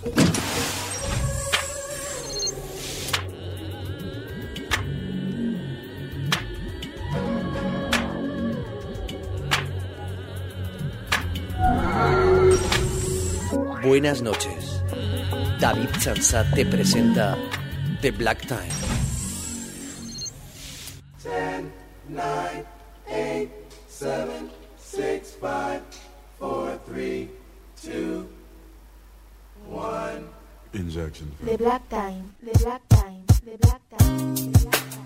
Buenas noches. David Chansat te presenta The Black Time. 10, 9, 8, 7, 6, 5, 4, 3, 2, 1. Injection. The Black Time. The Black Time. The Black Time. The Black Time.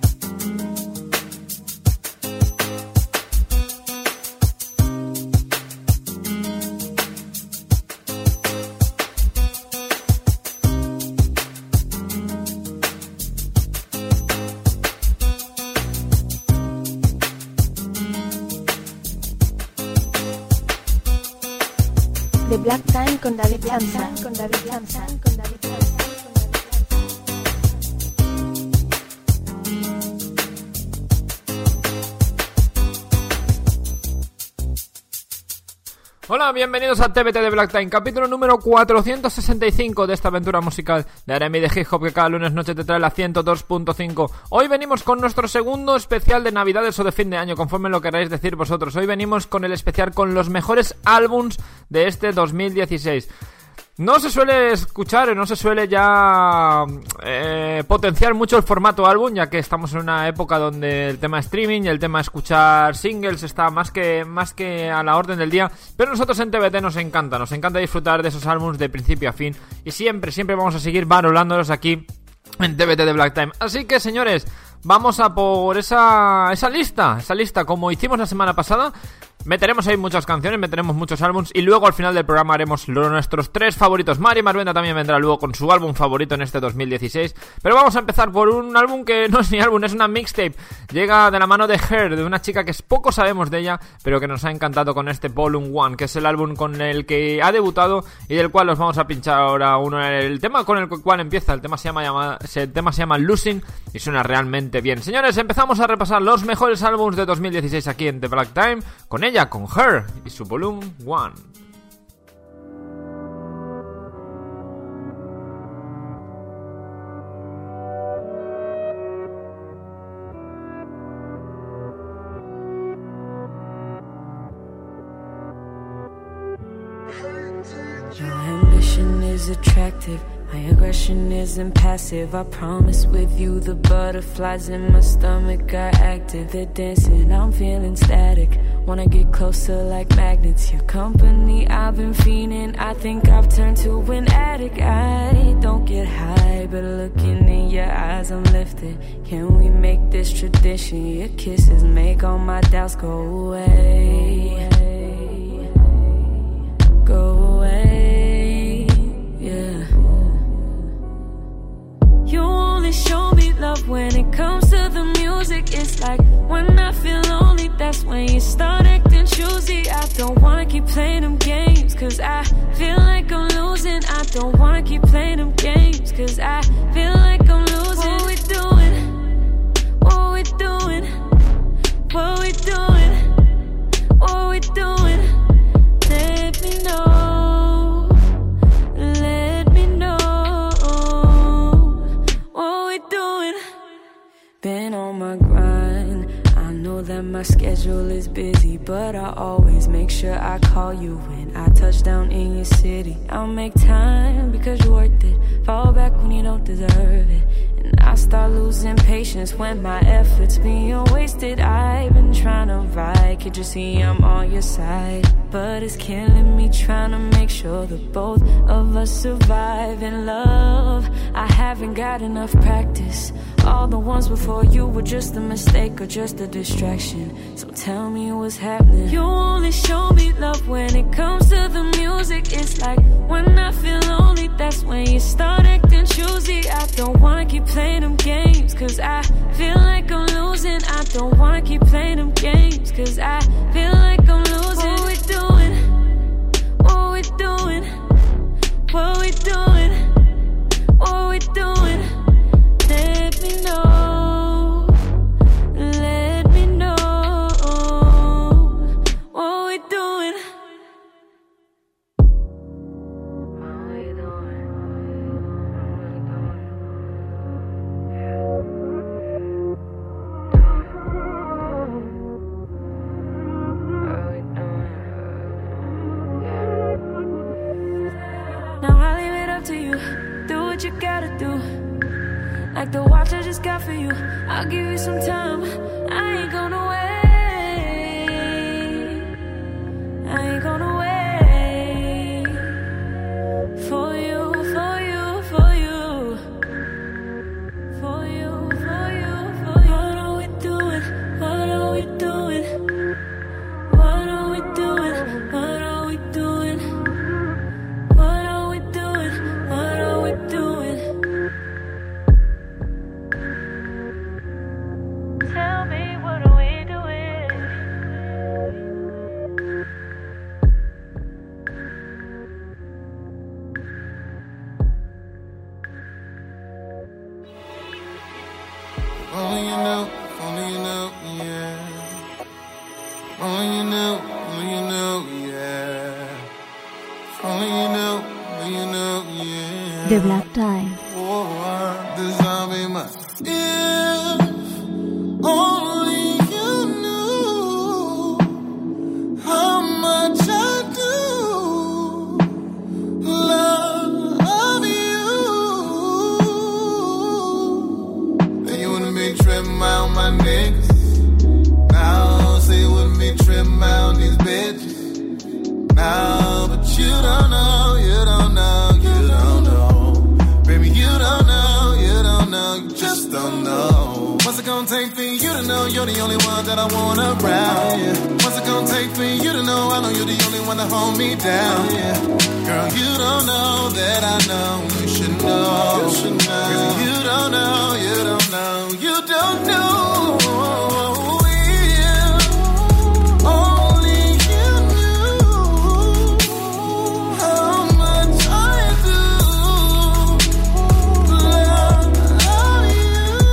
The Black Time con David Chansat, con David Chansat, con David Chansat. Hola, bienvenidos a TBT de Black Time, capítulo número 465 de esta aventura musical de R&B de Hip Hop que cada lunes noche te trae la 102.5. Hoy venimos con nuestro segundo especial de Navidades o de fin de año, conforme lo queráis decir vosotros. Hoy venimos con el especial con los mejores álbums de este 2016. No se suele escuchar, no se suele ya potenciar mucho el formato álbum, ya que estamos en una época donde el tema streaming y el tema escuchar singles está más que a la orden del día. Pero nosotros en TBT nos encanta disfrutar de esos álbumes de principio a fin. Y siempre vamos a seguir valorándolos aquí en TBT de Black Time. Así que, señores, vamos a por esa lista, como hicimos la semana pasada. Meteremos ahí muchas canciones, meteremos muchos álbums y luego al final del programa haremos nuestros 3 favoritos. Mari Marvenda también vendrá luego con su álbum favorito en este 2016. Pero vamos a empezar por un álbum que no es ni álbum, es una mixtape. Llega de la mano de Her, de una chica que poco sabemos de ella, pero que nos ha encantado con este Volume 1, que es el álbum con el que ha debutado y del cual os vamos a pinchar ahora el tema con el cual empieza. El tema se llama Losing y suena realmente bien. Señores, empezamos a repasar los mejores álbumes de 2016 aquí en The Black Time con ella, con Her y su Volume 1. Your ambition is attractive, my aggression isn't passive. I promise with you the butterflies in my stomach are active. They're dancing, I'm feeling static. Wanna get closer like magnets. Your company, I've been fiending. I think I've turned to an addict. I don't get high, but looking in your eyes I'm lifted. Can we make this tradition? Your kisses make all my doubts go away. Go away, yeah. You only show me love when it comes to the music. It's like when I feel lonely, that's when you start acting choosy. I don't wanna keep playing them games, cause I feel like I'm losing. I don't wanna keep playing them games, cause I feel like I'm losing. What we doing? What we doing? What we doing? What we doing? Let me know. Let me know. What we doing? Been on my grind. I know that my schedule is busy, but I always make sure I call you when I touch down in your city. I'll make time because you're worth it. Fall back when you don't deserve it. And I start losing patience when my efforts being wasted. I've been trying to ride, can't you see I'm on your side? But it's killing me trying to make sure that both of us survive in love. I haven't got enough practice. All the ones before you were just a mistake or just a distraction. So tell me what's happening. You only show me love when it comes to the music. It's like when I feel lonely, that's when you start acting choosy. I don't wanna keep playing them games, cause I feel like I'm losing. I don't wanna keep playing them games, cause I feel like I'm losing. What we doing? What we doing? What we doing? What we doing? Let me know. Let me know. What we doing? to you. Do what you gotta do. Like the watch I just got for you. I'll give you some time. I ain't gonna wait. I ain't gonna wait for you, for you, for you, for you, for you, for you. What are we doing? What are we doing? What are we doing? What are we doing? What are we doing? What are we doing? Tell me, what are we doing? Only you know, yeah. Only you know, yeah. Only you know, yeah. The Black Tie. Oh, the zombie must. If only you knew how much I do love you. Then you wouldn't be tripping out my niggas. Now say you wouldn't be tripping out these bitches. Now, but you don't know, you don't know, you don't know. Baby, you don't know, you don't know, you just don't know. What's it gonna take for you to know you're the only one that I want around? Yeah. What's it gonna take for you to know I know you're the only one to hold me down? Yeah. Girl, you don't know that I know. You should know. You should know. 'Cause you don't know, you don't know, you don't know. Yeah. Only you knew how much I do love you.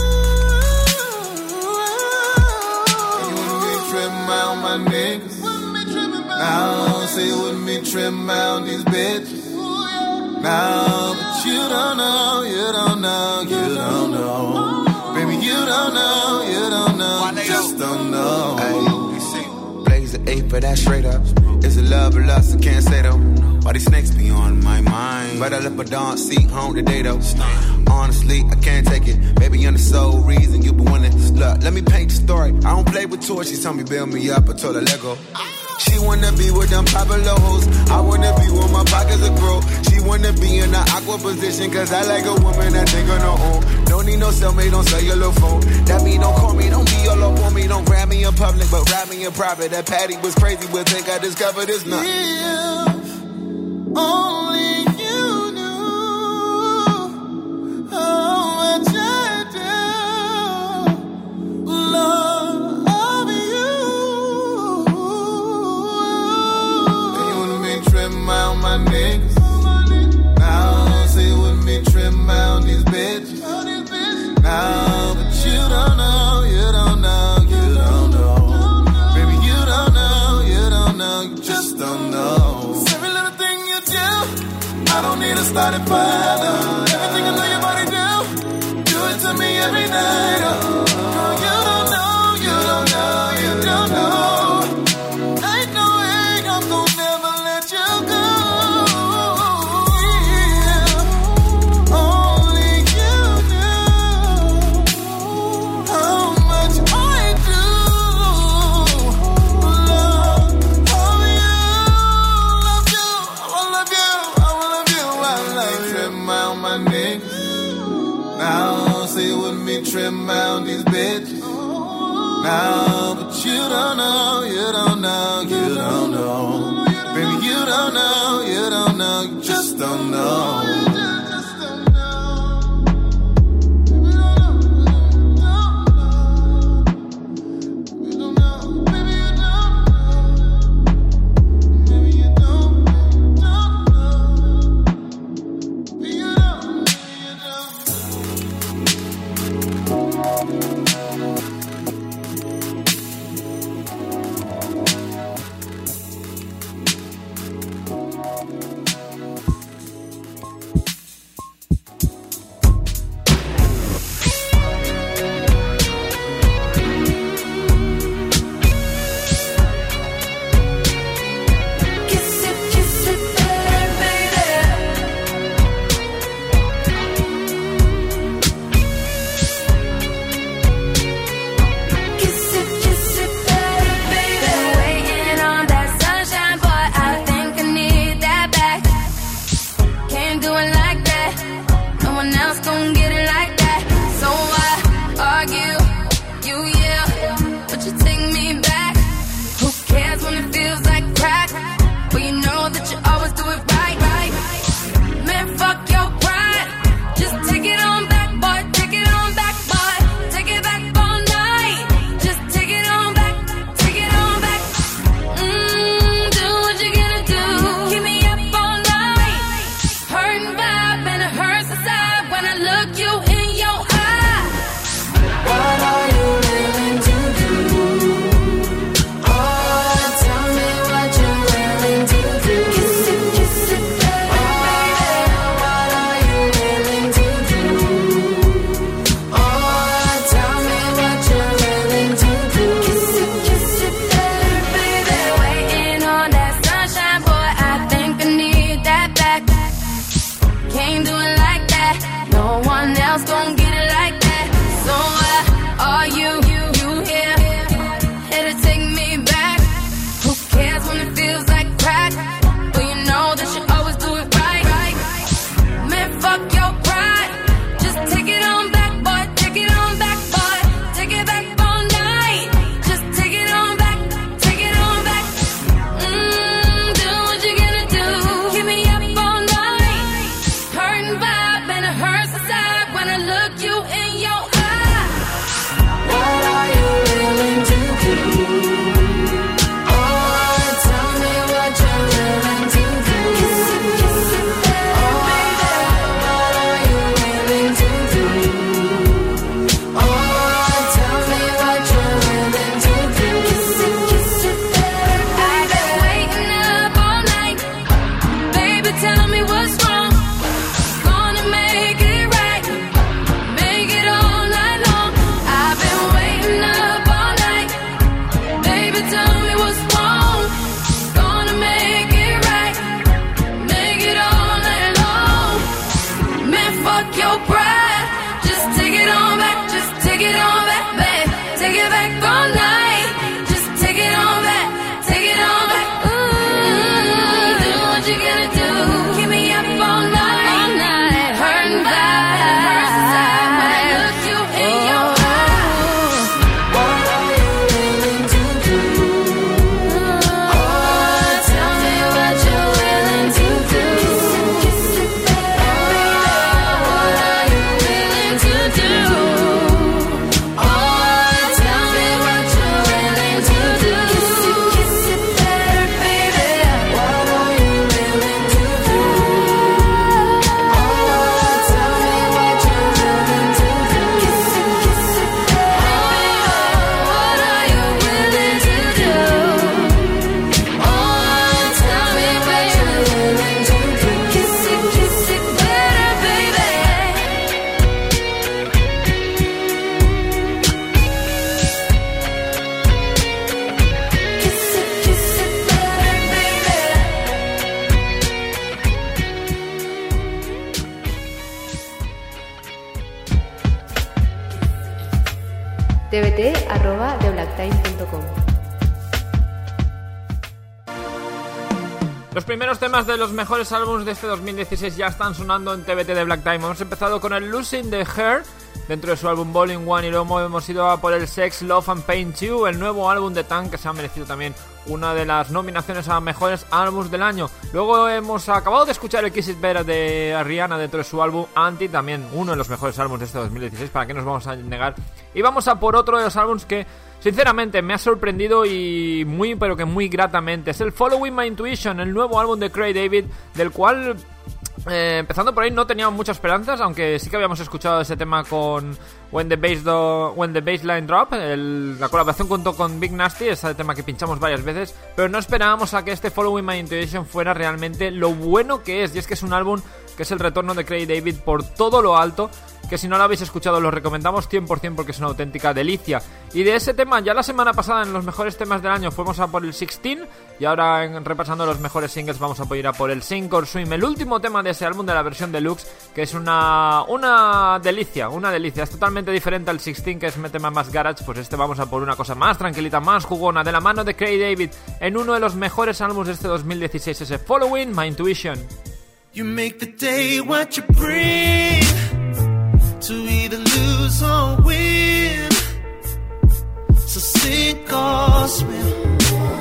You wouldn't be tripping out my niggas. Now say you wouldn't be tripping out these bitches. Now, but you don't know, you don't know, you don't know. Baby, you don't know, you don't know, just don't know. Blaze the 8 for that straight up. It's a love or lust, I can't say though. Why these snakes be on my mind? But I left my dawn seat home today though. Honestly, I can't take it. Baby, you're the sole reason you been winning. Look, let me paint the story. I don't play with toys. She told me build me up. I told her let go. She wanna be with them popular hoes. I wanna be with my pockets that grow. She wanna be in the aqua position. Cause I like a woman that think on her own. Don't need no cellmate on cellular phone. That mean don't call me, don't be all up on me. Don't grab me in public, but grab me in private. That Patty was crazy, would think I discovered this nut. Yeah, only you knew how much I do love you. And you wouldn't be tripping out my niggas. Now say you wouldn't be tripping out these bitches. Now, but you don't know, you don't know, you don't know. Baby, you don't know, you don't know, you just don't know. Every little thing you do, I don't need to start it further. Everything I know your body do it to me every night. Oh, girl, you don't know, you don't know, you don't know. Ain't no way I'm gonna never let you go. Yeah, only you know how much I do love you. I love you, I love you, I love you. Tripping out my niggas. Now say you wouldn't be tripping out these bitches. Now, but you don't know, you don't know, you don't know. Baby, you don't know, you don't know, you just don't know. can't do it like that. No one else gon' get it like that. So why argue? You yeah, but you take me back. Who cares when it feels like crack? But you know that you always do it right, right. Man, fuck your pride. Just take it on back, boy. Take it on back, boy. Take it back all night. Just take it on back. Take it on back. Do what you gonna do. Keep me up all night. Hurting vibe and it hurts inside when I look you in your eye. What are you willing to do? Oh, tell me what you're willing to do. Kiss it, baby. What are you willing to do? Oh, tell me what you're willing to do. Kiss it, baby. Waiting on that sunshine, boy, I think I need that back. Can't do it like that. No one else gon' get it like that. So why are you here? Here to take me back. Who cares when it feels like crack? But you know that you always do it right. Man, fuck your pride. Just take it on back, boy. Take it on back, boy. Take it back all night. Just take it on back. Take it on back. Do what you gonna do. Keep me up all night. Hurting vibe and it hurts inside when I look you in your eye. What are you willing to do? Oh, tell me what you're willing to do. Kiss it, baby. What are you willing to do? Oh, tell me what you're willing to do. Kiss it, baby. I've been waiting up all night. Baby, tell me what's wrong. Gonna make it right. Make it all night long. I've been waiting up all night. Baby, tell me what's wrong. Gonna make it right. Make it all night long. Man, fuck your pride. Just take it on back. Just take it on back, babe. Take it back all night. Just take it on back. Take it on back. Do what you gonna do. Keep me up all night. All night. Hurting vibe. Hurts inside when I look you in your eye. What are you willing to do? Oh, tell me what you're willing to do. Kiss it, baby. What are you willing to do? Oh, tell me what you're willing to do. Kiss it, baby. What are you willing to do? Oh, tell me what you're willing to do. Kiss it, what are you willing to do? Oh, tell me what you're willing to do. Kiss it, better, baby. Kiss it, better, baby. tbt@theblacktimes.com. Los primeros temas de los mejores álbumes de este 2016 ya están sonando en TBT de Black Time. Hemos empezado con el Losing the Hair dentro de su álbum Bowling One y luego hemos ido a por el Sex, Love and Pain 2, el nuevo álbum de Tank, que se ha merecido también una de las nominaciones a mejores álbumes del año. Luego hemos acabado de escuchar el Kiss It Better de Rihanna dentro de su álbum Anti, también uno de los mejores álbumes de este 2016, para qué nos vamos a negar. Y vamos a por otro de los álbumes que sinceramente me ha sorprendido y muy pero que muy gratamente. Es el Following My Intuition, el nuevo álbum de Craig David, del cual empezando por ahí no teníamos muchas esperanzas, aunque sí que habíamos escuchado ese tema con When the Bassline Drop, la colaboración junto con Big Nasty, ese tema que pinchamos varias veces, pero no esperábamos a que este Following My Intuition fuera realmente lo bueno que es, y es que es un álbum que es el retorno de Craig David por todo lo alto, que si no lo habéis escuchado lo recomendamos 100% porque es una auténtica delicia. Y de ese tema, ya la semana pasada en los mejores temas del año fuimos a por el 16, y ahora repasando los mejores singles vamos a ir a por el Sink or Swim, el último tema de ese álbum de la versión deluxe, que es una delicia, es totalmente diferente al 16, que es un tema más garage. Pues este vamos a por una cosa más tranquilita, más jugona, de la mano de Craig David, en uno de los mejores álbumes de este 2016, ese Following My Intuition. You make the day what you bring, to either lose or win. So sink or swim,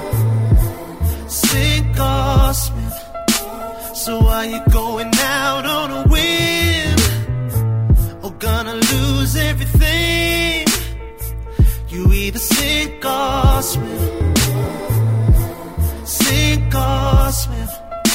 sink or swim. So are you going out on a win, or gonna lose everything? You either sink or swim, sink or swim.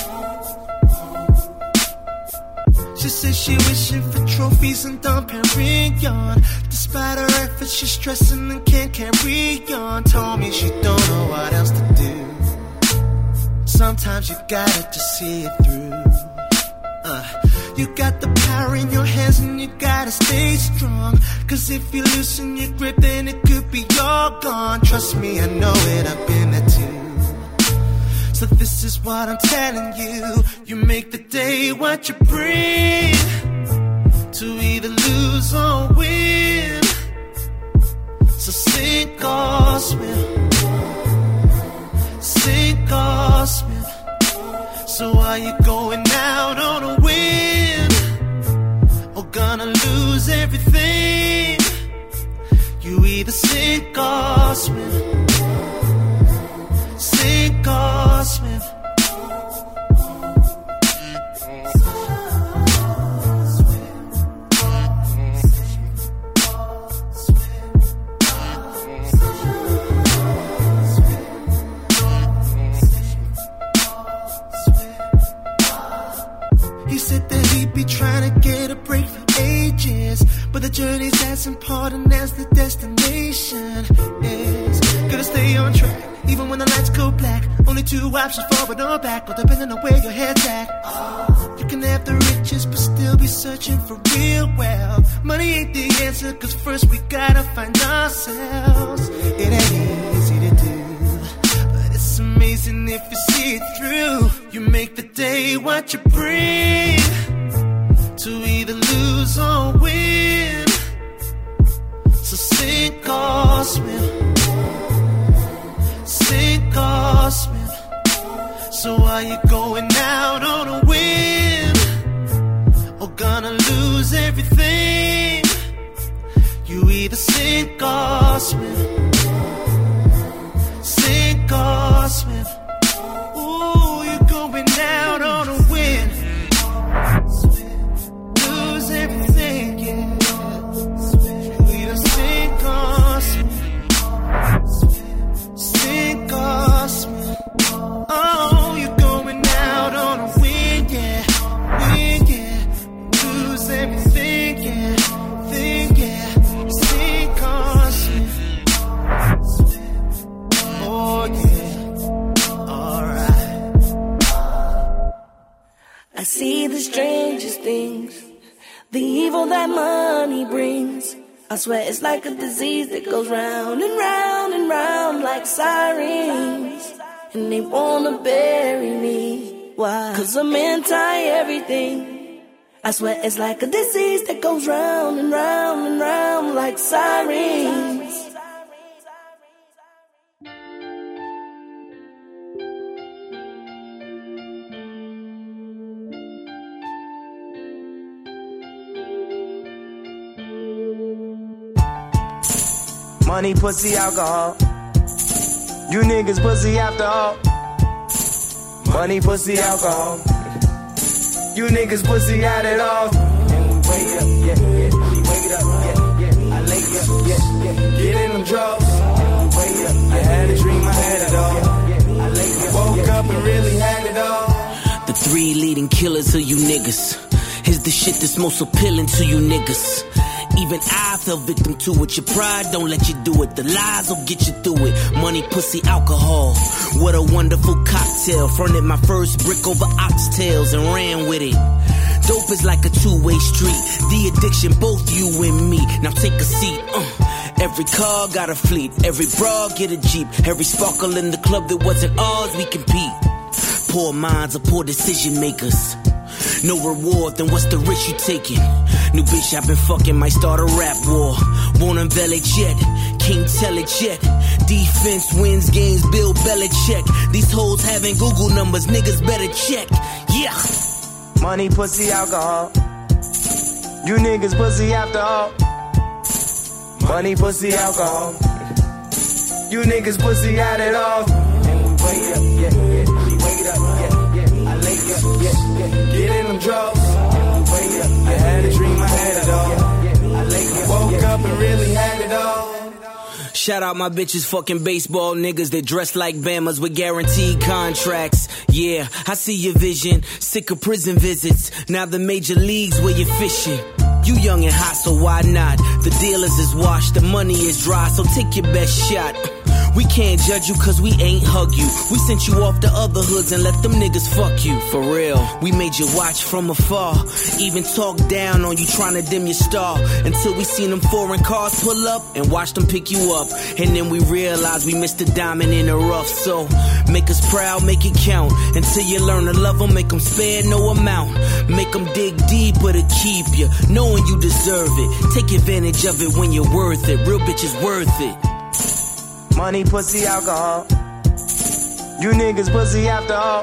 She says she wishing for trophies and Dom Perignon. Despite her efforts, she's stressing and can't carry on. Told me she don't know what else to do. Sometimes you gotta just see it through. You got the power in your hands and you gotta stay strong. Cause if you loosen your grip, then it could be all gone. Trust me, I know it, I've been there too. So this is what I'm telling you. You make the day what you bring, to either lose or win. So sink or swim, sink or swim. So are you going out on a win, or gonna lose everything? You either sink or swim, sink or swim. He said that he'd be trying to get a break for ages, but the journey's as important as the destination is. Gotta stay on track, even when the lights go black. Only two options, forward or back, but depending on where your head's at. You can have the riches, but still be searching for real wealth. Money ain't the answer, cause first we gotta find ourselves. It ain't easy to do, but it's amazing if you see it through. You make the day what you bring, to either lose or win. So sink or swim, sink or swim. So are you going out on a win, or gonna lose everything? You either sink or swim, sink or swim. Ooh, you're going out on a win, lose everything, yeah. You either sink or swim, sink or swim. Oh, you're going out on a win, yeah, win, yeah. Lose everything, yeah, thing, yeah. Sink or swim. Oh, yeah, alright. I see the strangest things, the evil that money brings. I swear it's like a disease that goes round and round and round like sirens. And they wanna bury me. Why? Cause I'm anti-everything. I swear it's like a disease that goes round and round and round like sirens. Money, pussy, alcohol. You niggas pussy after all. Money, pussy, alcohol. You niggas pussy at it all. Wake up, yeah, yeah. Wake up, yeah, yeah. I lay up, yeah, yeah. Get in them drugs. Wake up, I had a dream, I had it all. I lay up, woke up and really had it all. The three leading killers of you niggas is the shit that's most appealing to you niggas. Even I fell victim to it. Your pride don't let you do it. The lies will get you through it. Money, pussy, alcohol. What a wonderful cocktail. Fronted my first brick over oxtails and ran with it. Dope is like a two-way street. The addiction, both you and me. Now take a seat. Every car got a fleet. Every bra get a Jeep. Every sparkle in the club that wasn't ours, we compete. Poor minds are poor decision makers. No reward, then what's the risk you taking? New bitch I've been fucking might start a rap war. Won't unveil it yet, can't tell it yet. Defense wins games, Bill Belichick. These hoes having Google numbers, niggas better check. Yeah. Money, pussy, alcohol. You niggas pussy after all. Money, pussy, alcohol. You niggas pussy had it all. Wait up, yeah, yeah. Wait up, yeah, yeah. I lay up, yeah, yeah. Get in them drugs. Wait up, I had a dream, I had it all. I lay up, woke up and really had it all. Shout out my bitches, fucking baseball niggas that dress like Bamas with guaranteed contracts. Yeah, I see your vision. Sick of prison visits. Now the major leagues where you're fishing. You young and hot, so why not? The dealers is washed, the money is dry, so take your best shot. We can't judge you cause we ain't hug you. We sent you off to other hoods and let them niggas fuck you. For real, we made you watch from afar. Even talk down on you trying to dim your star. Until we seen them foreign cars pull up and watch them pick you up. And then we realized we missed a diamond in the rough. So make us proud, make it count. Until you learn to love them, make them spare no amount. Make them dig deeper to keep you, knowing you deserve it. Take advantage of it when you're worth it. Real bitches worth it. Money, pussy, alcohol. You niggas pussy after all.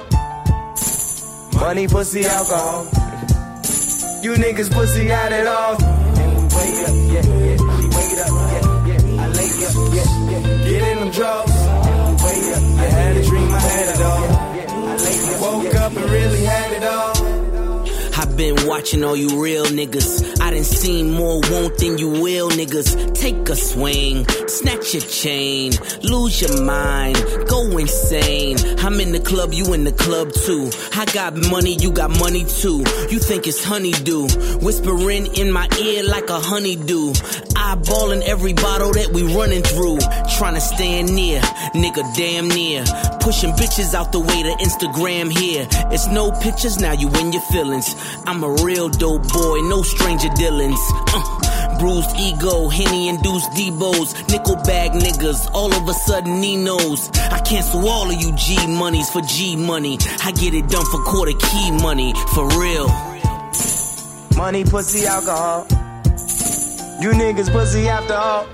Money, pussy, alcohol. You niggas pussy had it all. Wait up, yeah, yeah. Wait up, yeah, yeah. I lay up, yeah, yeah. Get in them drugs. Wait up, I had a dream, I had it all. I lay up, woke up and really had it all. I've been watching all you real niggas. I done seen more won't than you will niggas. Take a swing, snatch your chain, lose your mind, go insane. I'm in the club, you in the club too. I got money, you got money too. You think it's honeydew, whispering in my ear like a honeydew. Eyeballing every bottle that we running through. Trying to stand near, nigga damn near. Pushing bitches out the way to Instagram here. It's no pictures, now you in your feelings. I'm a real dope boy, no stranger dealings. Bruised ego, Henny-induced Debos, nickel bag niggas, all of a sudden he knows. I cancel all of you G-monies for G-money. I get it done for quarter key money, for real. Money, pussy, alcohol. You niggas pussy after all.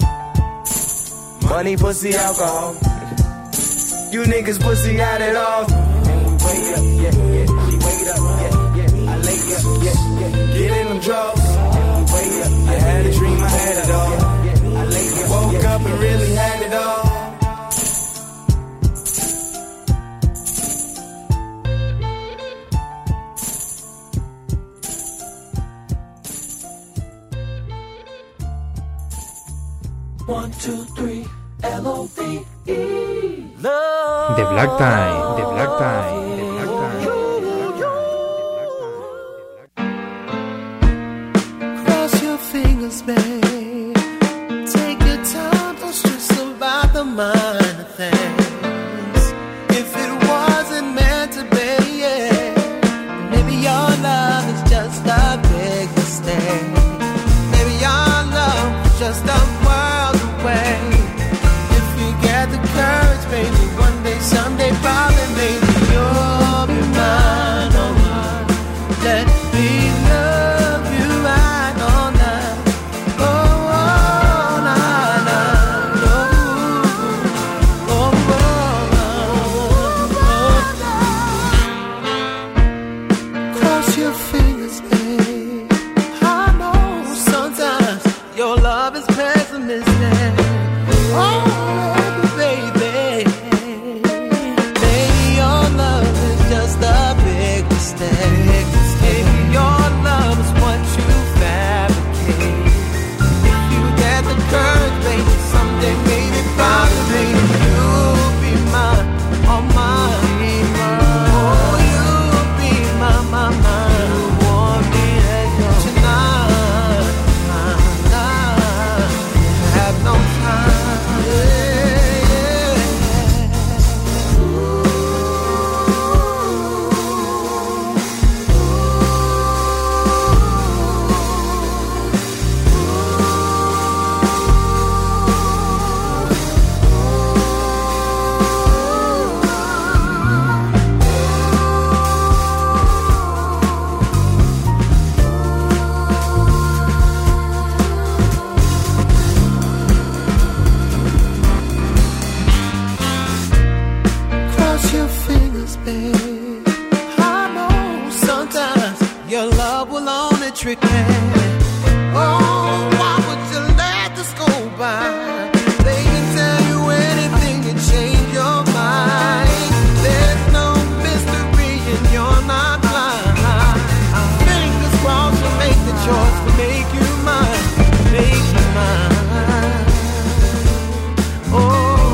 Money, pussy, alcohol. You niggas pussy had it all. Wait up, yeah, yeah. Wait up, yeah, yeah. I lay up, yeah, yeah. Get in them drugs. Wait up, I had a dream, I had it all. I lay up, woke up and really had it all. One, two, three, L-O-V-E. The Black Time, The Black Time, The Black Time. Cross your fingers, babe. Take your time, don't stress about the minor things. If it wasn't meant to be, yeah, maybe your love is just a big mistake. Maybe your love is just a world away. If you get the courage, baby, one day, someday, probably, maybe you'll be mine, oh mine. Let me love you right all night. Oh, love will only trick me. Oh, why would you let this go by? They can tell you anything and change your mind. There's no mystery and you're not blind. Fingers crossed, you make the choice to make you mine. Make you mine. Oh.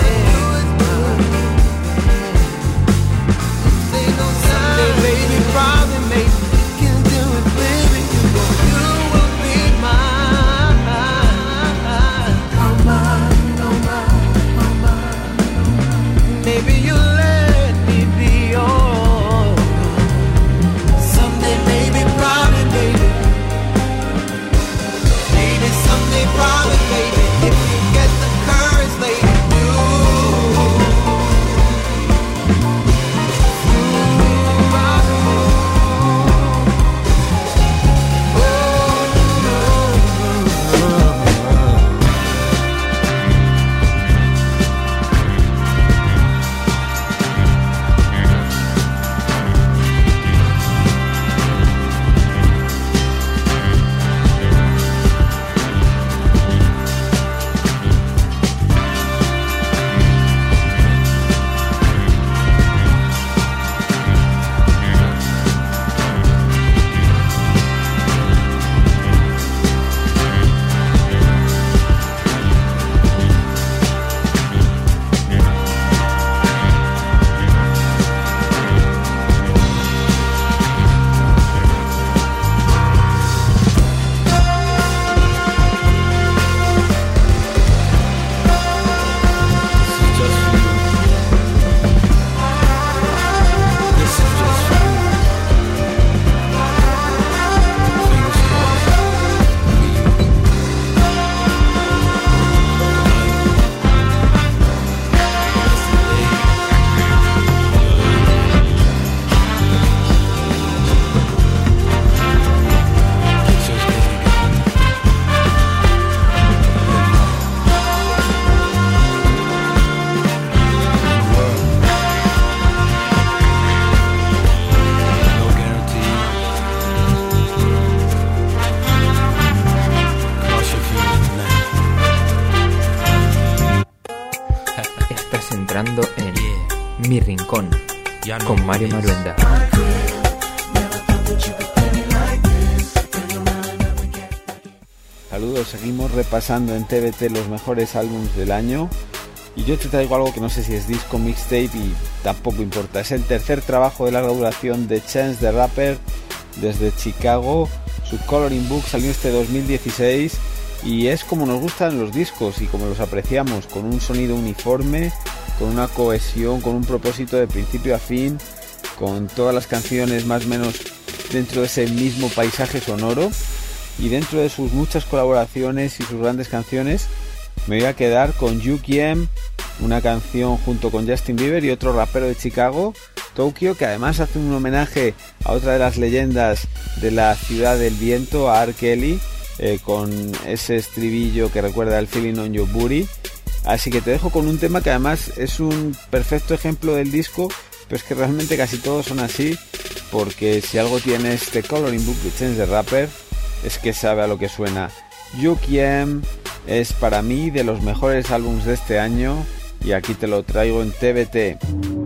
En Mi Rincón con Mario Maruenda. Saludos, seguimos repasando en TBT los mejores álbumes del año y yo te traigo algo que no sé si es disco, mixtape y tampoco importa. Es el tercer trabajo de larga duración de Chance the Rapper desde Chicago. Su Coloring Book salió este 2016 y es como nos gustan los discos y como los apreciamos, con un sonido uniforme, con una cohesión, con un propósito de principio a fin, con todas las canciones más o menos dentro de ese mismo paisaje sonoro. Y dentro de sus muchas colaboraciones y sus grandes canciones me voy a quedar con UKM, una canción junto con Justin Bieber y otro rapero de Chicago, Tokyo, que además hace un homenaje a otra de las leyendas de la ciudad del viento, a R. Kelly, con ese estribillo que recuerda al Feeling on Your Booty. Así que te dejo con un tema que además es un perfecto ejemplo del disco, pero es que realmente casi todos son así, porque si algo tiene este Coloring Book de Chance the Rapper es que sabe a lo que suena. UKM es para mí de los mejores álbumes de este año y aquí te lo traigo en TBT.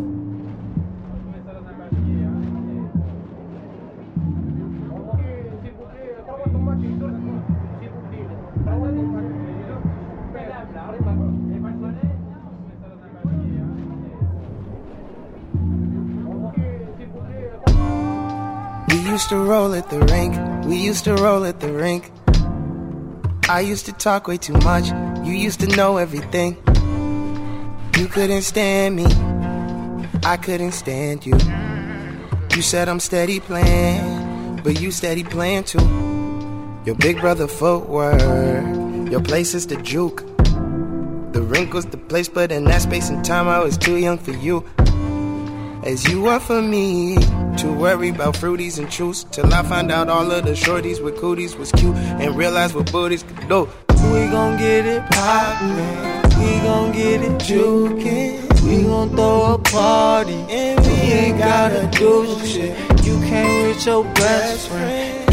We used to roll at the rink, we used to roll at the rink. I used to talk way too much, you used to know everything. You couldn't stand me, I couldn't stand you. You said I'm steady playing, but you steady playing too. Your big brother footwork, your place is the juke. The rink was the place, but in that space and time I was too young for you. As you were for me, to worry about fruities and truths, till I found out all of the shorties with cooties was cute and realized what booties could do. We gon' get it poppin', we gon' get it jukin', we gon' throw a party and we ain't gotta do shit. You came with your best friend,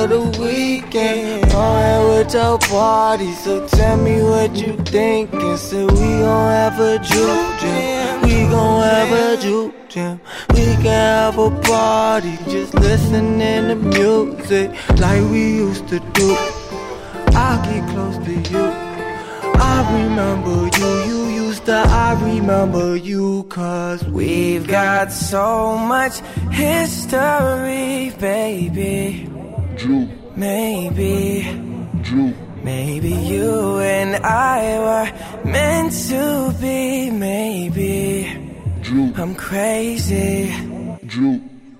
for the weekend. Going with your party, so tell me what you thinking. So we gon' have a juke jam. We gon' have a juke jam. We can have a party, just listening to music like we used to do. I'll get close to you. I remember you used to, I remember you. Cause we've got so much history, baby. Drew. Maybe Drew. Maybe you and I were meant to be. Maybe Drew. I'm crazy. Drew.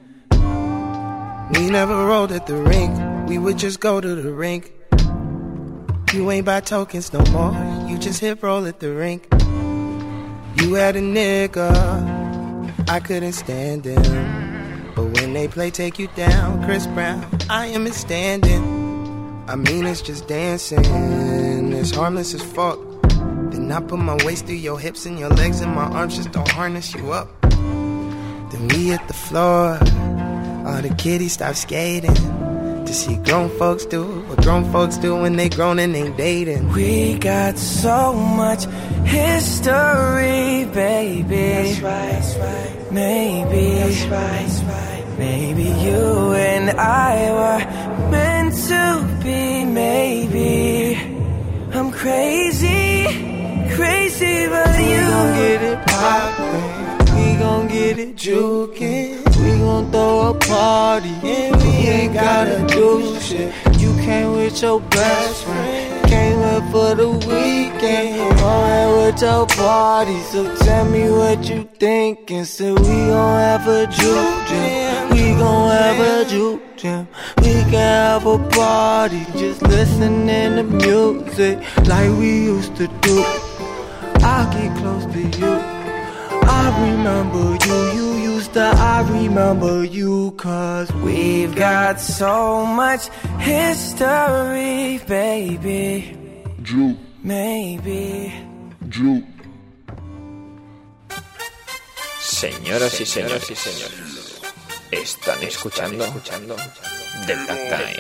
We never rolled at the rink, we would just go to the rink. You ain't buy tokens no more, you just hit roll at the rink. You had a nigga, I couldn't stand him. But when they play Take You Down, Chris Brown, I am standing. I mean it's just dancing, it's harmless as fuck. Then I put my waist through your hips and your legs and my arms just don't harness you up. Then we hit the floor, all the kiddies stop skating. To see grown folks do what grown folks do when they grown and ain't dating. We got so much history, baby. That's right, that's right. Maybe that's right, that's right. Maybe you and I were meant to be. Maybe I'm crazy, crazy, but you gon' get it poppin'. We gon' get it jukin'. We gon' throw a party and we ain't gotta do shit. You came with your best friend, came here for the weekend. Going with your party, so tell me what you thinking. So we gon' have a juke jam. We gon' have a juke jam. We can have a party, just listening to music like we used to do. I'll get close to you. I remember you used to, I remember you. Cause we've got so much history, baby. Drew. Maybe Drew. Señoras y señores, están escuchando The Black Time.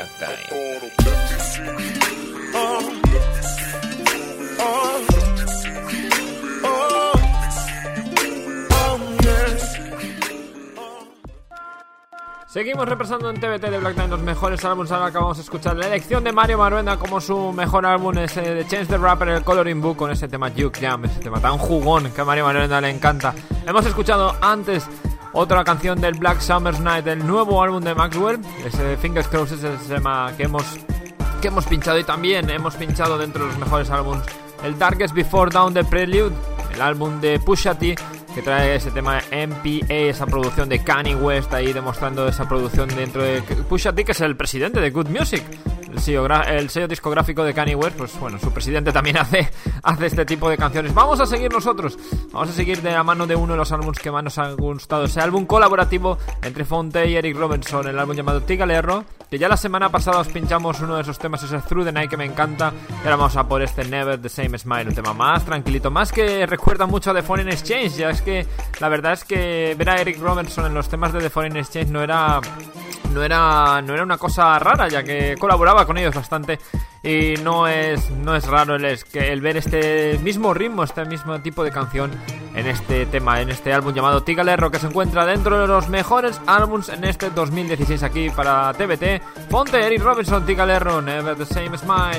Seguimos repasando en TBT de Black Time los mejores álbumes. Ahora acabamos de escuchar la elección de Mario Maruenda como su mejor álbum, ese de Chance the Rapper, el Coloring Book, con ese tema Juke Jam, ese tema tan jugón que a Mario Maruenda le encanta. Hemos escuchado antes otra canción del Black Summer's Night, del nuevo álbum de Maxwell, ese Fingers Crossed, ese tema que hemos pinchado. Y también hemos pinchado dentro de los mejores álbumes el Darkest Before Dawn de Prelude, el álbum de Pusha T, que trae ese tema MPA, esa producción de Kanye West, ahí demostrando esa producción dentro de Pusha T, que es el presidente de Good Music, el sello discográfico de Kanye West. Pues bueno, su presidente también hace este tipo de canciones. Vamos a seguir nosotros, vamos a seguir de la mano de uno de los álbumes que más nos han gustado, ese álbum colaborativo entre Phonte y Eric Robinson, el álbum llamado Tigalerro, que ya la semana pasada os pinchamos uno de esos temas, ese Through the Night, que me encanta. Y ahora vamos a por este Never the Same Smile, un tema más tranquilito, más que recuerda mucho a The Foreign Exchange. Ya es que la verdad es que ver a Eric Robinson en los temas de The Foreign Exchange no era una cosa rara, ya que colaboraba con ellos bastante. Y no es raro el ver este mismo ritmo, este mismo tipo de canción en este tema, en este álbum llamado Tigalerro, que se encuentra dentro de los mejores álbumes en este 2016 aquí para TBT. Phonte, Eric Robinson, Tigalerro, Never the Same Smile.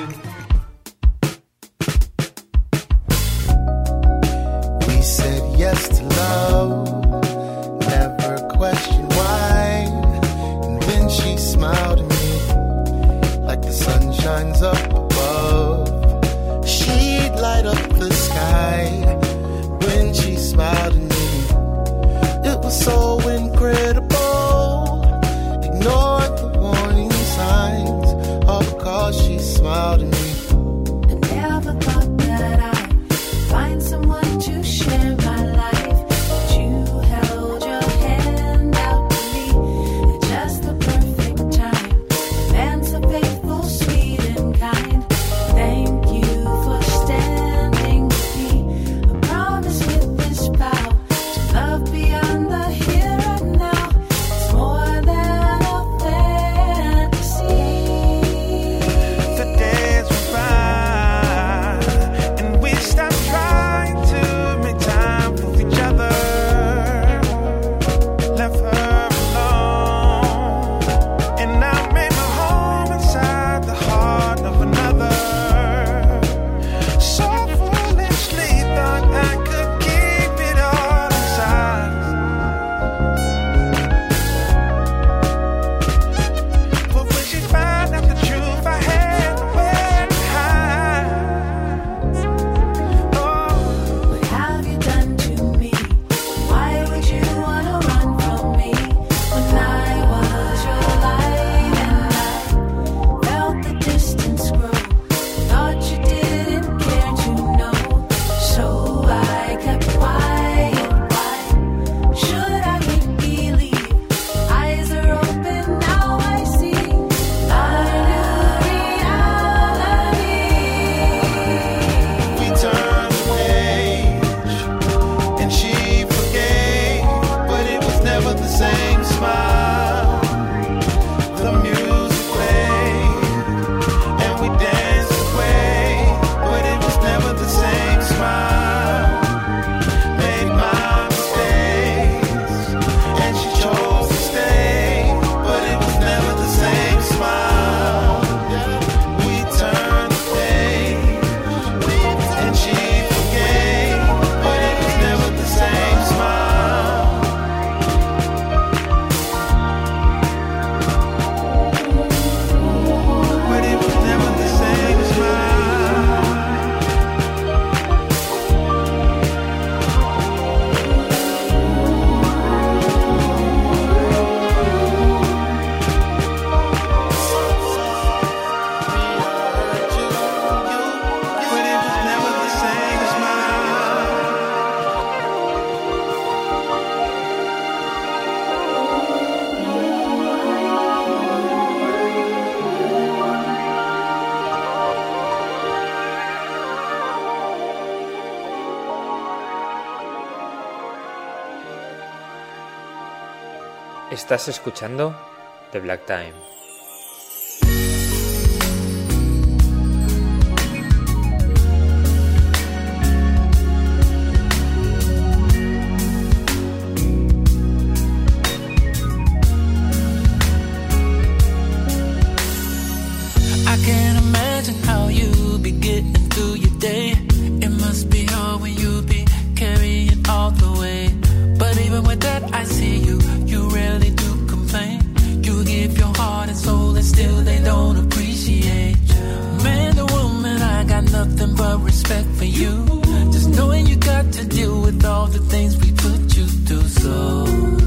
We said yes to love, never question why. And then she smiled at me like the sun shines up above. She'd light up the sky when she smiled at me. It was so incredible. Ignored the warning signs, all because she smiled at me. I never thought that I'd find someone to share my life, but you Estás escuchando The Black Time. I can't imagine how you be getting through your day. It must be hard when you be carrying all the weight. But even with that, I see you rarely do complain. You give your heart and soul and still they don't appreciate. Man or woman, I got nothing but respect for you. Just knowing you got to deal with all the things we put you through. So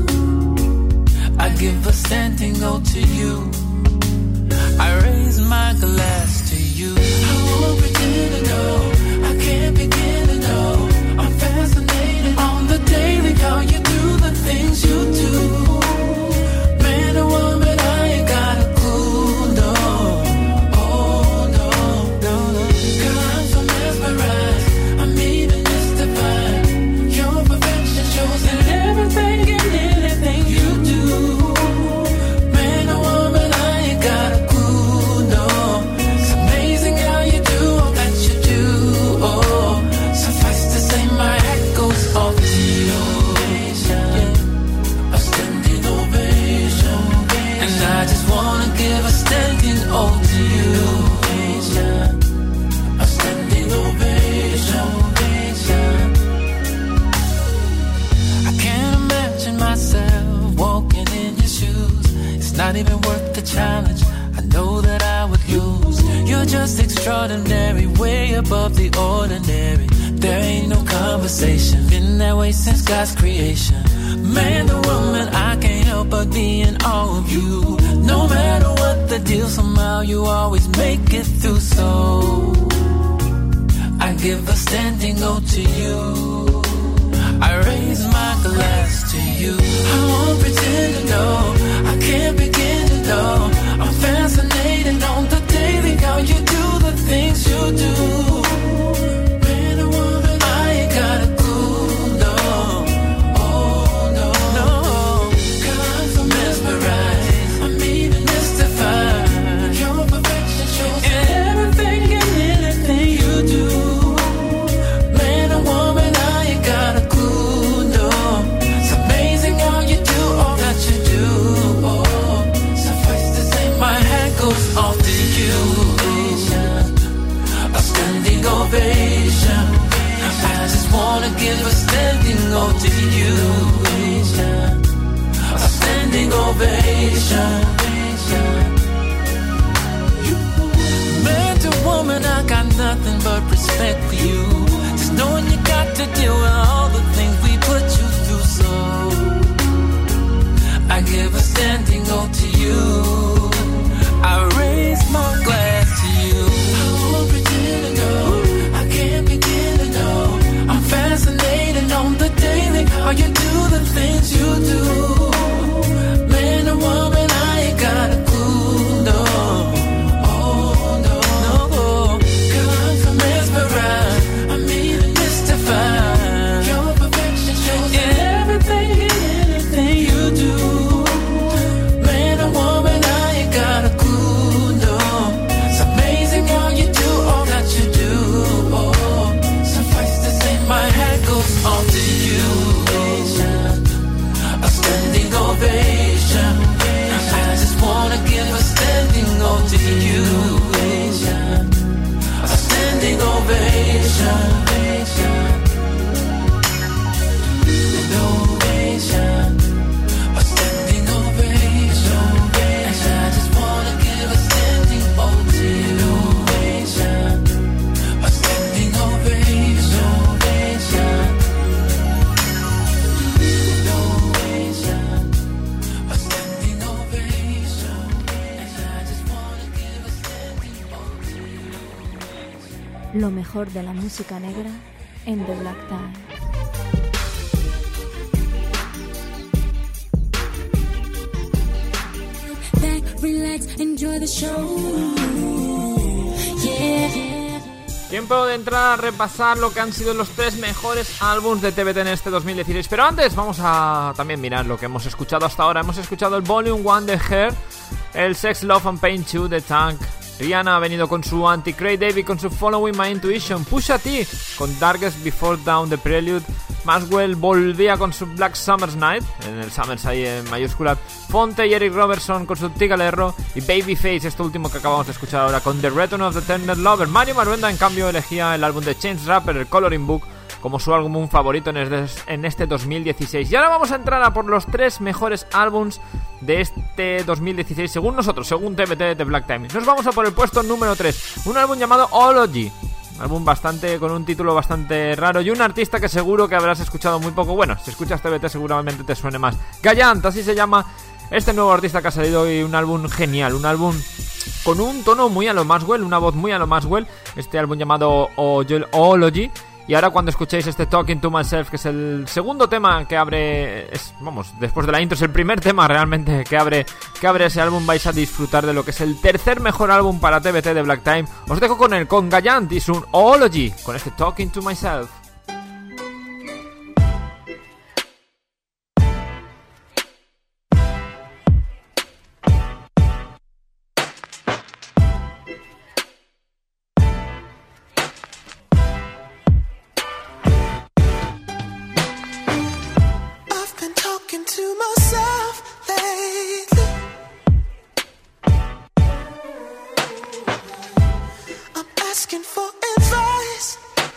I give a standing O to you. I raise my glass to you. I won't pretend to know, I can't begin to know. I'm fascinated on the daily, how you do the things you do. Man or woman, I ain't got a clue, no. Oh, no, no, no. Girl, I'm so mesmerized, I'm even mystified. Your perfection shows in everything and anything you do. Man or woman, I ain't got a clue, no. It's amazing how you do all that you do, oh. Suffice to say my hat goes off to you. A standing ovation. And I just wanna give a standing O to you. A standing ovation. I can't imagine myself walking in your shoes. It's not even worth the challenge, I know that I would lose. You're just extraordinary, way above the ordinary. There ain't no conversation, been that way since God's creation. Man or woman, I can't help but be in awe of you. No matter what the deal, somehow you always make it through. So I give a standing O to you. I raise my glass to you. I won't pretend to know, I can't begin to know. I'm fascinated on the daily, how you do the things you do. Man or woman, I ain't got a clue, no. Oh, no, no. Girl, I'm so mesmerized, I'm even mystified. Your perfection shows in everything and anything you do. Man or woman, I ain't got a clue, no. It's amazing how you do all that you do, oh. Suffice to say my hat goes off to you. A standing ovation. I just wanna give a standing O to you. A standing ovation. Man to woman, I got nothing but respect for you. Just knowing you got to deal with all the things we put you through. So I give a standing O to you. I raise my glass to you. I won't pretend to know, I can't begin to know. I'm fascinated on the daily, how you do the things you do. Man or woman, I ain't got a clue, no. Oh, no, no. Girl, I'm so mesmerized, I'm even mystified. Your perfection shows in everything and anything you do. Man or woman, I ain't got a clue, no. It's amazing how you do all that you do, oh. Suffice to say my hat goes off to you. A standing ovation. I just wanna give a standing O to you. A standing ovation. Ovation. A standing ovation. And I just wanna give a standing O to you. A standing ovation. A standing ovation. And I just wanna give a standing O to you. Lo mejor de la música negra en The Black Time. Back, relax, enjoy the show. Yeah. Tiempo de entrar a repasar lo que han sido los 3 mejores álbumes de TBT en este 2016. Pero antes vamos a también mirar lo que hemos escuchado hasta ahora. Hemos escuchado el Volume 1 de Her, el Sex, Love and Pain 2 de Tank. Rihanna ha venido con su Anti-Cray, David con su Following My Intuition, Pusha T con Darkest Before Dawn de Prelude, Maxwell volvía con su Black Summer's Night, en el Summers ahí en mayúsculas, Fonte y Eric Robertson con su Tigalerro y Babyface, esto último que acabamos de escuchar ahora, con The Return of the Tender Lover. Mario Maruenda en cambio elegía el álbum de Chance Rapper, el Coloring Book, como su álbum favorito en este 2016. Y ahora vamos a entrar a por los 3 mejores álbums de este 2016 según nosotros, según TBT de Black Time. Nos vamos a por el puesto número 3, un álbum llamado Ology, un álbum con un título bastante raro y un artista que seguro que habrás escuchado muy poco. Bueno, si escuchas TBT seguramente te suene más. Gallant, así se llama este nuevo artista que ha salido, y un álbum genial, un álbum con un tono muy a lo Maxwell, una voz muy a lo Maxwell, este álbum llamado Ology. Y ahora cuando escuchéis este Talking to Myself, que es el segundo tema que abre, después de la intro, es el primer tema realmente que abre ese álbum, vais a disfrutar de lo que es el tercer mejor álbum para TBT de Black Time. Os dejo con Gallant y su Ology, con este Talking to Myself. Asking for advice.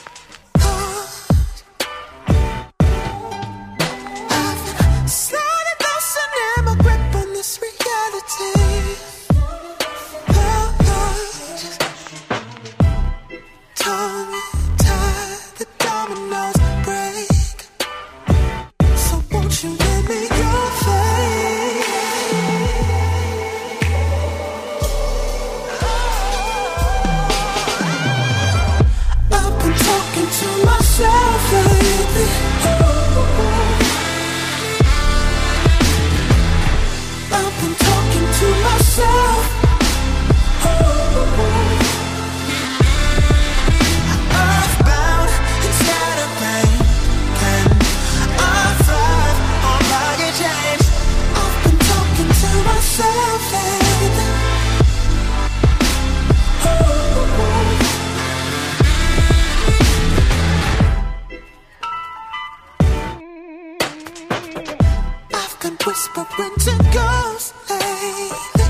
whispering to ghosts lately.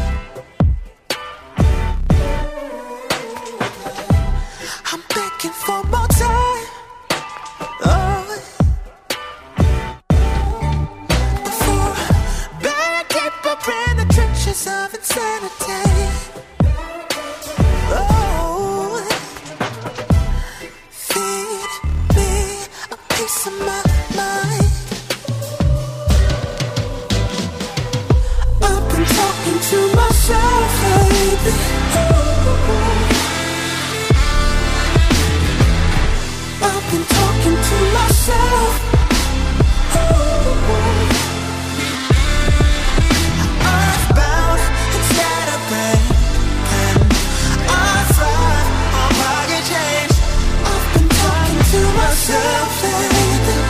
I'm begging for more time. Oh, before I bury deeper in the trenches of insanity. Oh, feed me a piece of my mind. I've been talking to myself lately. I've been talking to myself. Earthbound instead of breaking. I thrive on pocket change. I've been talking to myself lately.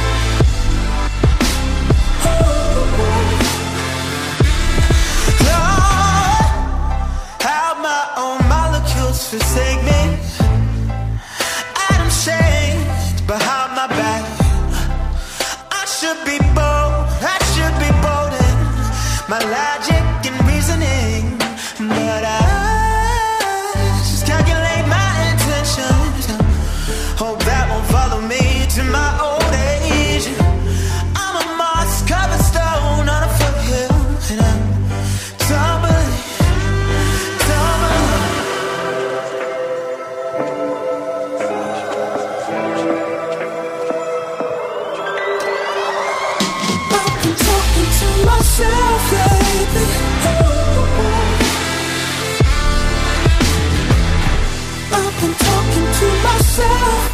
How my own molecules forsake me. Atoms changed behind my back. I should be bold, I should be bold in my logic and reasoning, but I just calculate my intentions. Hope that won't follow me to my old age. I'm a moss covered stone on a foothill, and I'm tumbling, tumbling. I've been talking to myself lately. I've been talking to myself.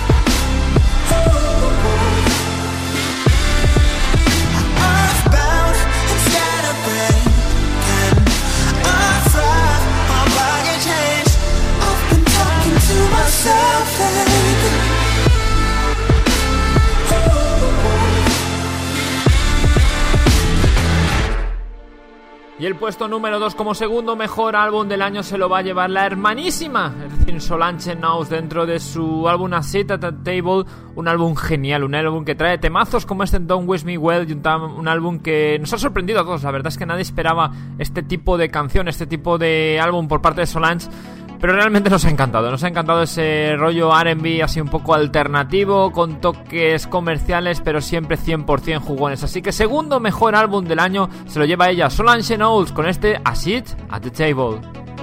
Earthbound instead of breaking. I thrive on pocket change. I've been talking to myself lately. Y el puesto número 2 como segundo mejor álbum del año se lo va a llevar la hermanísima, es decir, Solange Knowles, dentro de su álbum A Seat at the Table, un álbum genial, un álbum que trae temazos como este Don't Wish Me Well, y un álbum que nos ha sorprendido a todos. La verdad es que nadie esperaba este tipo de canción, este tipo de álbum por parte de Solange, pero realmente nos ha encantado ese rollo R&B así un poco alternativo, con toques comerciales, pero siempre 100% jugones. Así que segundo mejor álbum del año se lo lleva ella, Solange Knowles, con este A Seat at the Table.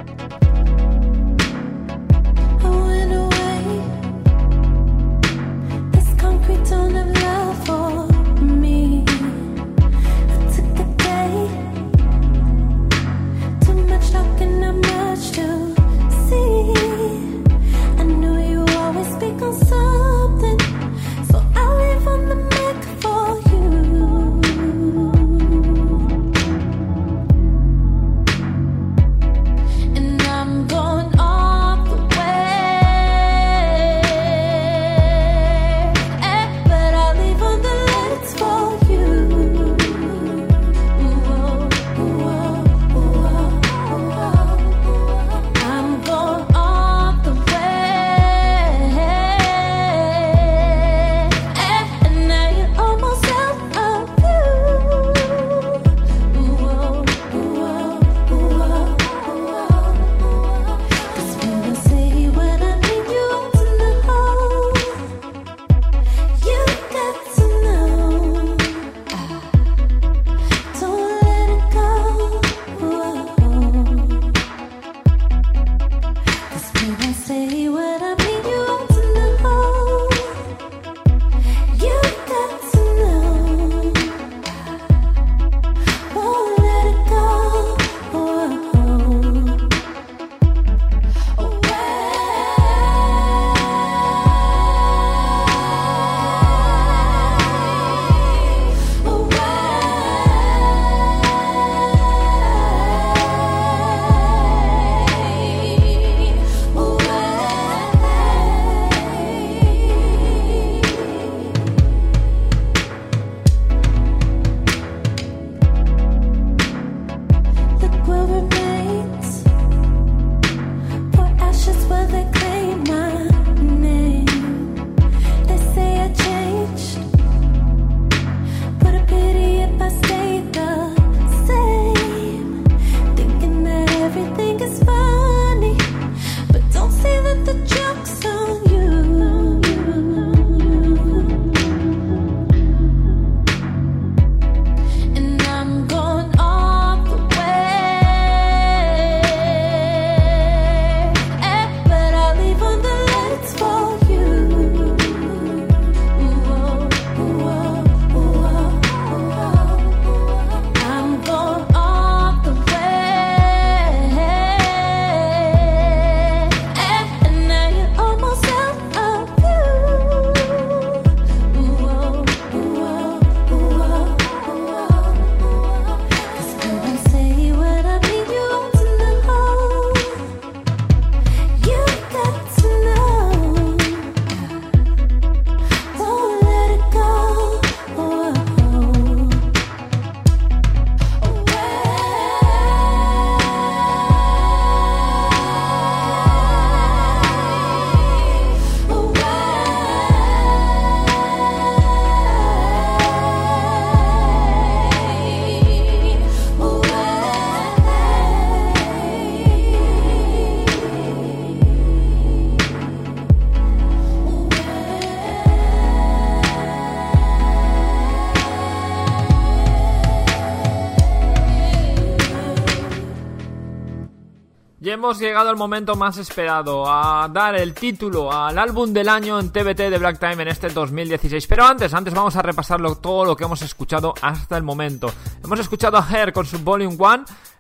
Y hemos llegado al momento más esperado, a dar el título al álbum del año en TBT de Black Time en este 2016. Pero antes vamos a repasarlo todo lo que hemos escuchado hasta el momento. Hemos escuchado a Her con su Volume 1,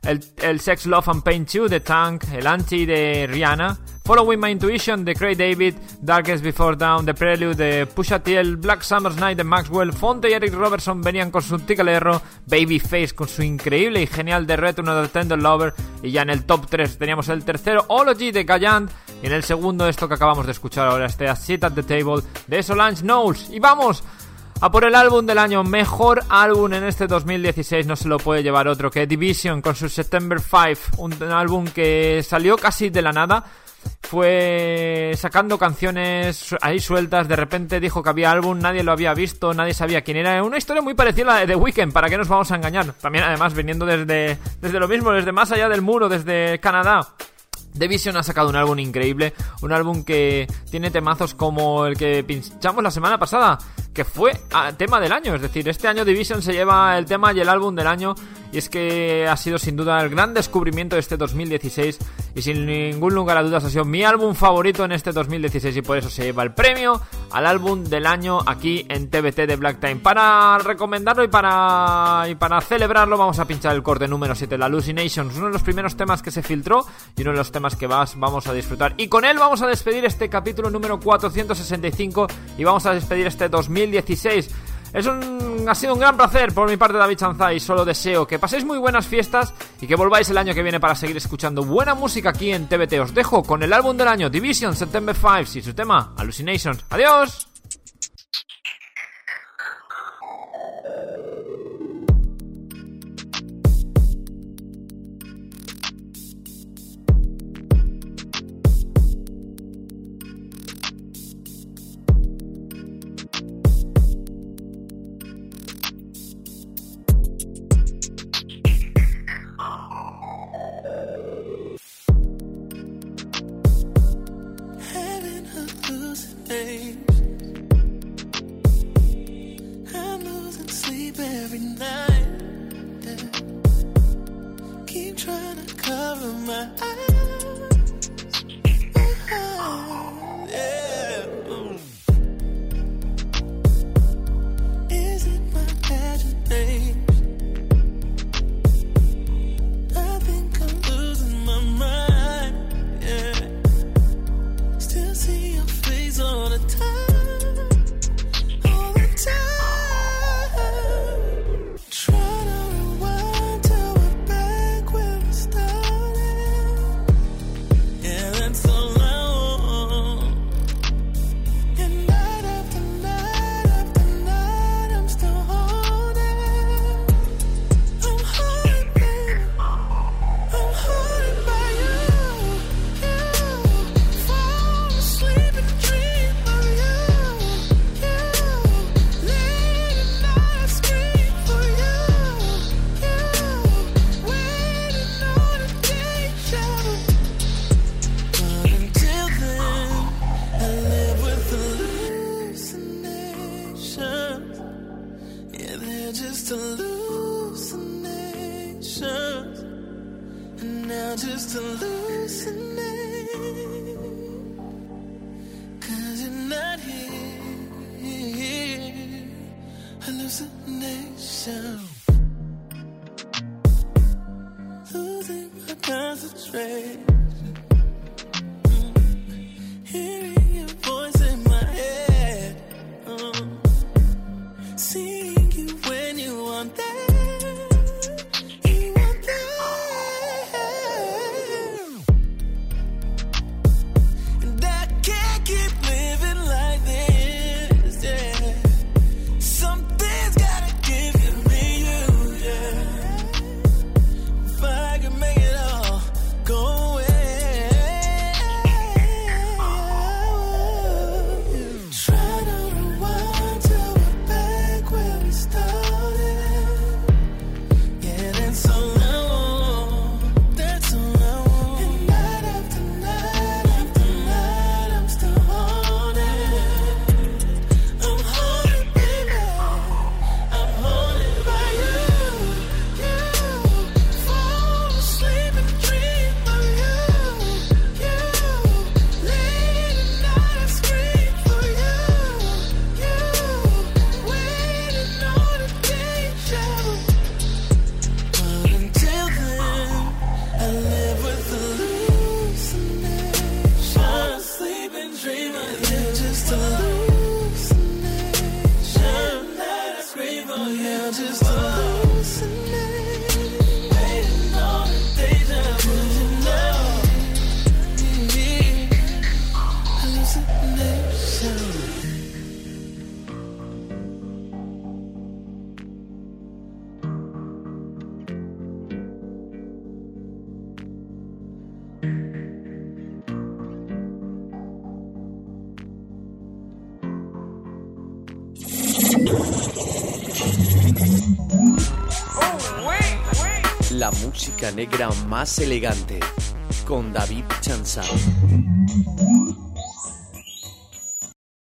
el Sex, Love and Pain 2 de Tank, el Anti de Rihanna, Following My Intuition de Craig David, Darkest Before Dawn de Prelude de Pusha T, el Black Summer's Night de Maxwell, Fonte y Eric Robertson venían con su Ticalero, Babyface con su increíble y genial The Return of the Tender Lover, y ya en el top 3 teníamos el tercero Ology de Gallant, y en el segundo esto que acabamos de escuchar ahora, este A Seat at the Table de Solange Knowles. Y vamos A por el álbum del año, mejor álbum en este 2016, no se lo puede llevar otro que Division con su September 5, un álbum que salió casi de la nada, fue sacando canciones ahí sueltas, de repente dijo que había álbum, nadie lo había visto, nadie sabía quién era, una historia muy parecida a la de The Weeknd, ¿para qué nos vamos a engañar? También además viniendo desde lo mismo, desde más allá del muro, desde Canadá. Division ha sacado un álbum increíble, un álbum que tiene temazos como el que pinchamos la semana pasada, que fue tema del año, es decir, este año Division se lleva el tema y el álbum del año, y es que ha sido sin duda el gran descubrimiento de este 2016 y sin ningún lugar a dudas ha sido mi álbum favorito en este 2016 y por eso se lleva el premio al álbum del año aquí en TBT de Black Time. Para recomendarlo y para celebrarlo vamos a pinchar el corte número 7, el Hallucinations, uno de los primeros temas que se filtró y uno de los temas que vamos a disfrutar, y con él vamos a despedir este capítulo número 465 y vamos a despedir este 2016. Ha sido un gran placer por mi parte, David Chanza, y solo deseo que paséis muy buenas fiestas y que volváis el año que viene para seguir escuchando buena música aquí en TBT. Os dejo con el álbum del año, Division September 5 y su tema Hallucinations. ¡Adiós! I'm losing sleep every night. Yeah. Keep trying to cover my eyes. Yeah. Is it my imagination? I think I'm losing my mind. Yeah. Still see your face all the time. Losing my concentration. Hearing your voice in my head. Seeing you when you want that. You want that. And I can't keep living like this, yeah. Something's gotta give me you. La música negra más elegante con David Chanzal.